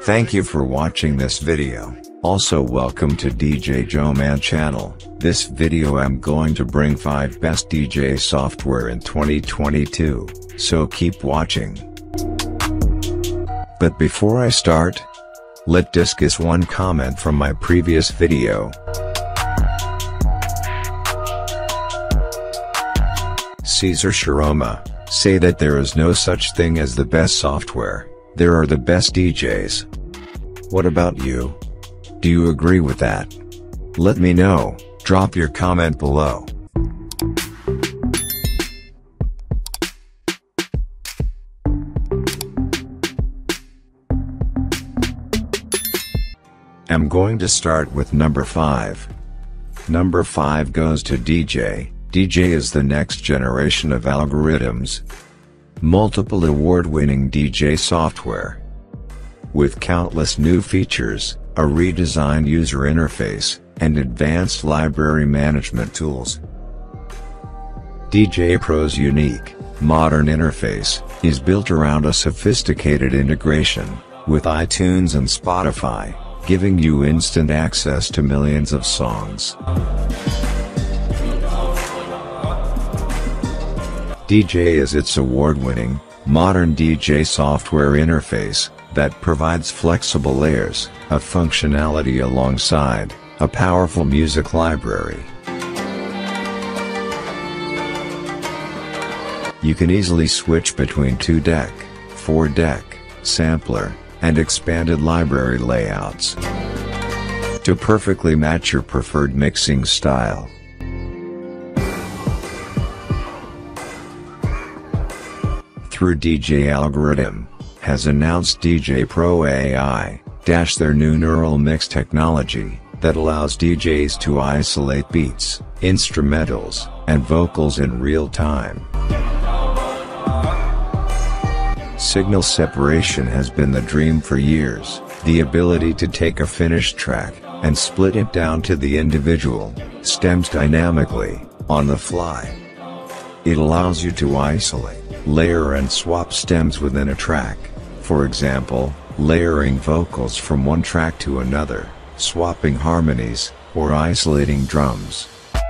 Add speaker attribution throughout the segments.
Speaker 1: Thank you for watching this video. Also welcome to DJ Joeman channel. This video I'm going to bring 5 best DJ software in 2022, so keep watching. But before I start, let's discuss one comment from my previous video. Caesar Sharoma say that there is no such thing as the best software, there are the best DJs. What about you? Do you agree with that? Let me know, drop your comment below. I'm going to start with number 5. Number 5 goes to DJ. DJ is the next generation of algorithms. Multiple award-winning DJ software. With countless new features, a redesigned user interface, and advanced library management tools. DJ Pro's unique, modern interface is built around a sophisticated integration with iTunes and Spotify, giving you instant access to millions of songs. DJ is its award-winning, modern DJ software interface that provides flexible layers of functionality alongside a powerful music library. You can easily switch between 2-deck, 4-deck, sampler, and expanded library layouts to perfectly match your preferred mixing style. Through DJ Algorithm has announced DJ Pro AI, their new neural mix technology that allows DJs to isolate beats, instrumentals, and vocals in real time. Signal separation has been the dream for years, the ability to take a finished track and split it down to the individual stems dynamically, on the fly. It allows you to isolate, layer and swap stems within a track, for example, layering vocals from one track to another, swapping harmonies, or isolating drums.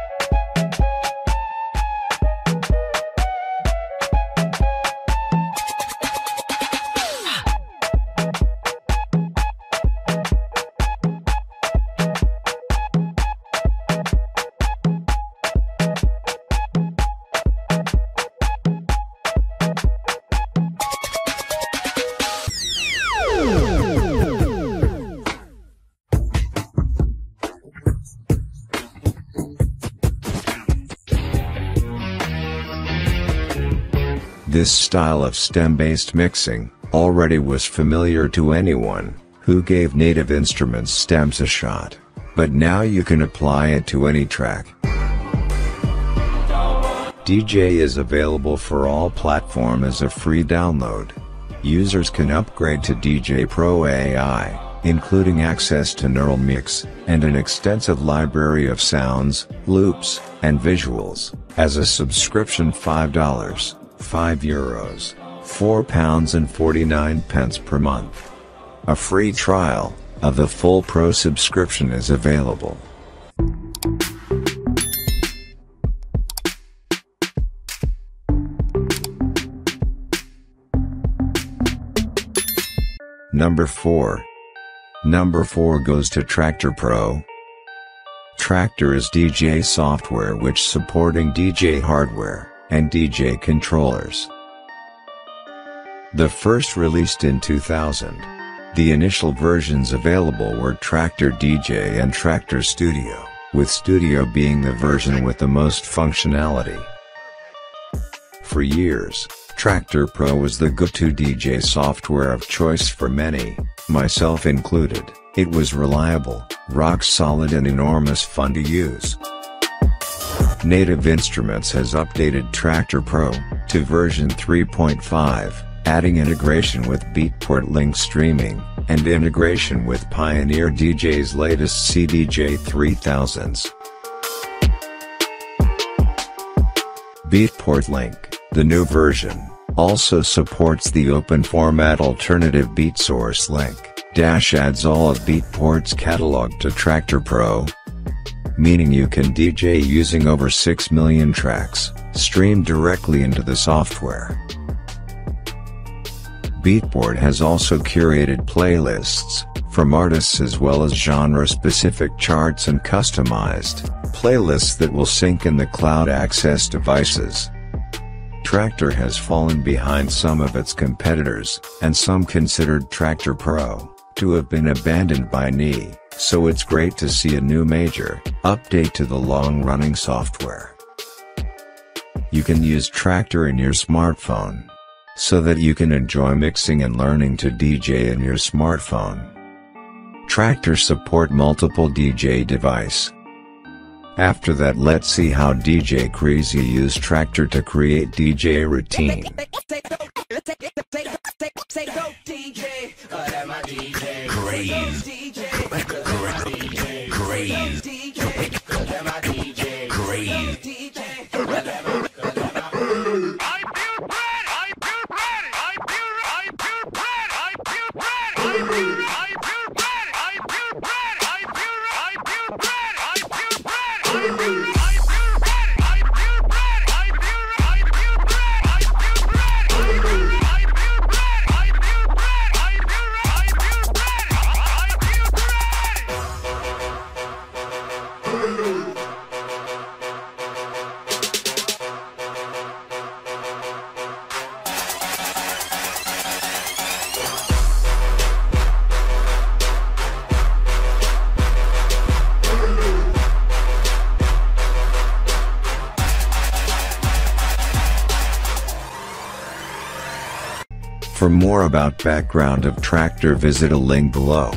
Speaker 1: This style of stem-based mixing already was familiar to anyone who gave Native Instruments stems a shot, but now you can apply it to any track. DJ is available for all platforms as a free download. Users can upgrade to DJ Pro AI, including access to neural mix and an extensive library of sounds, loops, and visuals, as a subscription $5. €5, £4.49 per month. A free trial of the full Pro subscription is available. Number 4. Number 4 goes to Traktor Pro. Traktor is DJ software which supporting DJ hardware and DJ controllers. The first released in 2000. The initial versions available were Traktor DJ and Traktor Studio, with Studio being the version with the most functionality. For years, Traktor Pro was the go-to DJ software of choice for many, myself included. It was reliable, rock solid and enormous fun to use. Native Instruments has updated Traktor Pro to version 3.5, adding integration with Beatport link streaming, and integration with Pioneer DJ's latest CDJ 3000s. Beatport link, the new version, also supports the open format alternative BeatSource link, Dash adds all of Beatport's catalog to Traktor Pro, meaning you can DJ using over 6 million tracks, streamed directly into the software. Beatport has also curated playlists, from artists as well as genre-specific charts and customized playlists that will sync in the cloud access devices. Traktor has fallen behind some of its competitors, and some considered Traktor Pro to have been abandoned by NI, so it's great to see a new major update to the long-running software. You can use Traktor in your smartphone, so that you can enjoy mixing and learning to DJ in your smartphone. Traktor support multiple DJ device. After that, let's see how DJ Crazy used Traktor to create DJ routine. For more about background of Traktor, visit a link below.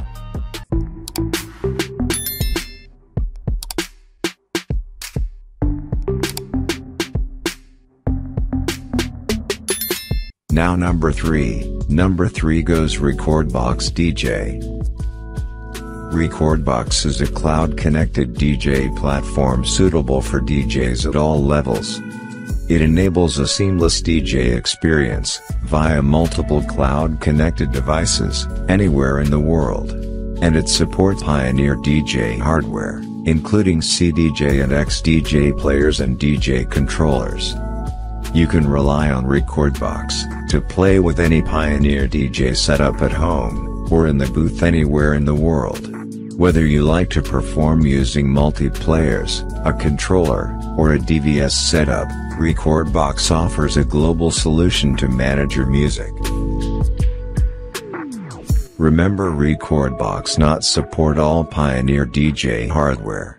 Speaker 1: Now number 3. Number 3 goes Rekordbox DJ. Rekordbox is a cloud-connected DJ platform suitable for DJs at all levels. It enables a seamless DJ experience via multiple cloud-connected devices anywhere in the world, and it supports Pioneer DJ hardware, including CDJ and XDJ players and DJ controllers. You can rely on Rekordbox to play with any Pioneer DJ setup at home or in the booth anywhere in the world. Whether you like to perform using multiplayers, a controller, or a DVS setup, Rekordbox offers a global solution to manage your music. Remember, Rekordbox not support all Pioneer DJ hardware.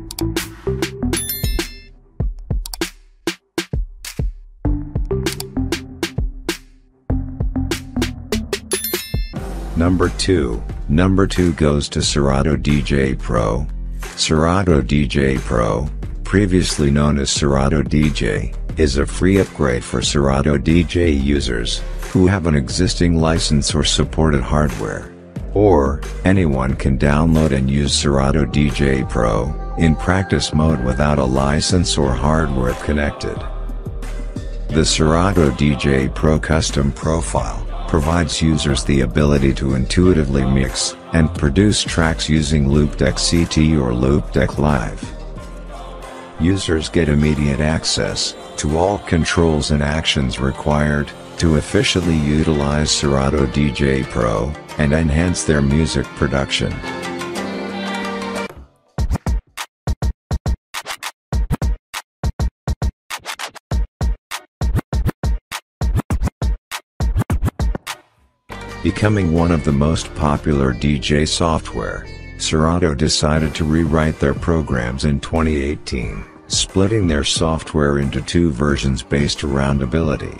Speaker 1: Number 2. Number 2 goes to Serato DJ Pro. Serato DJ Pro, previously known as Serato DJ, is a free upgrade for Serato DJ users who have an existing license or supported hardware. Or, anyone can download and use Serato DJ Pro in practice mode without a license or hardware connected. The Serato DJ Pro custom profile provides users the ability to intuitively mix and produce tracks using Loopdeck CT or Loopdeck Live. Users get immediate access to all controls and actions required to efficiently utilize Serato DJ Pro and enhance their music production. Becoming one of the most popular DJ software, Serato decided to rewrite their programs in 2018, splitting their software into 2 versions based around ability.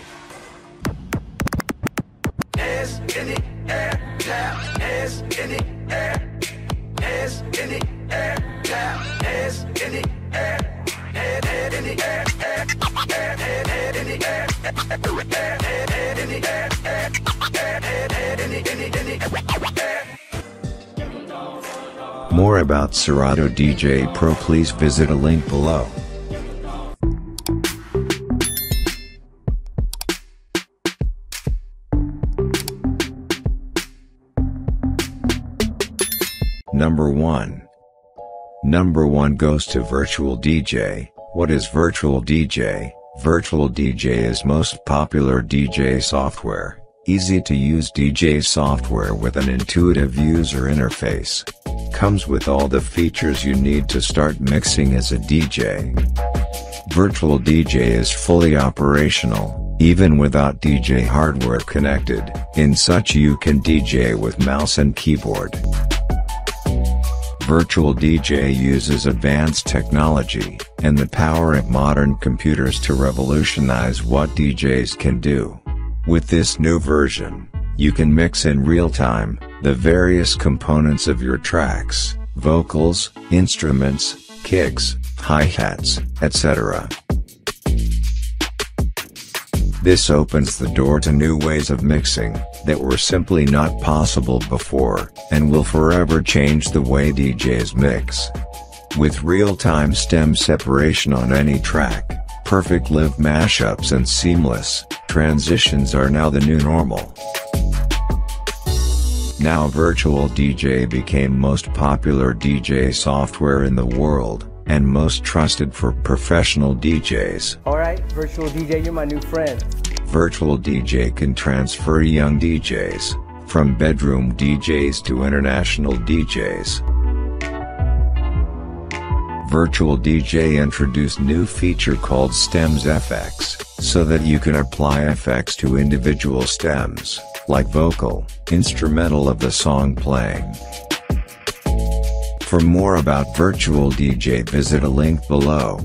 Speaker 1: More about Serato DJ Pro, please visit a link below. Number 1. Number 1 goes to Virtual DJ. What is Virtual DJ? Virtual DJ is most popular DJ software. Easy to use DJ software with an intuitive user interface. Comes with all the features you need to start mixing as a DJ. Virtual DJ is fully operational, even without DJ hardware connected. In such you can DJ with mouse and keyboard. Virtual DJ uses advanced technology and the power of modern computers to revolutionize what DJs can do. With this new version, you can mix in real time the various components of your tracks, vocals, instruments, kicks, hi-hats, etc. This opens the door to new ways of mixing that were simply not possible before, and will forever change the way DJs mix. With real-time stem separation on any track, perfect live mashups and seamless transitions are now the new normal. Now Virtual DJ became most popular DJ software in the world, and most trusted for professional DJs.
Speaker 2: Alright, Virtual DJ, you're my new friend.
Speaker 1: Virtual DJ can transfer young DJs from bedroom DJs to international DJs. Virtual DJ introduced new feature called Stems FX, so that you can apply effects to individual stems, like vocal, instrumental of the song playing. For more about Virtual DJ, visit a link below.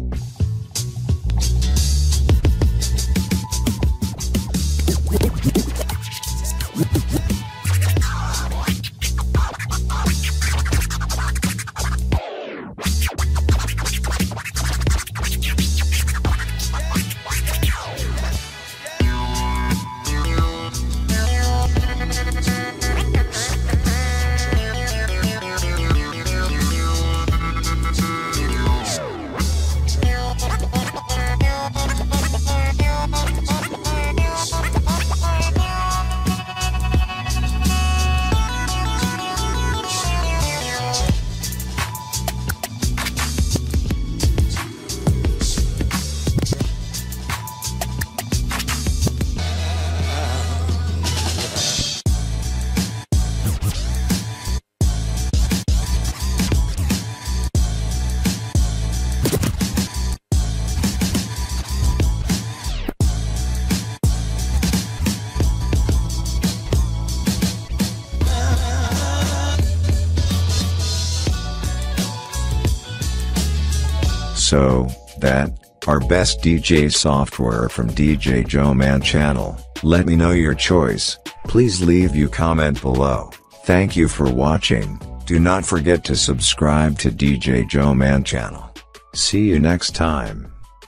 Speaker 1: So, that, our best DJ software from DJ Joe Man channel. Let me know your choice, please leave your comment below. Thank you for watching, do not forget to subscribe to DJ Joe Man channel. See you next time.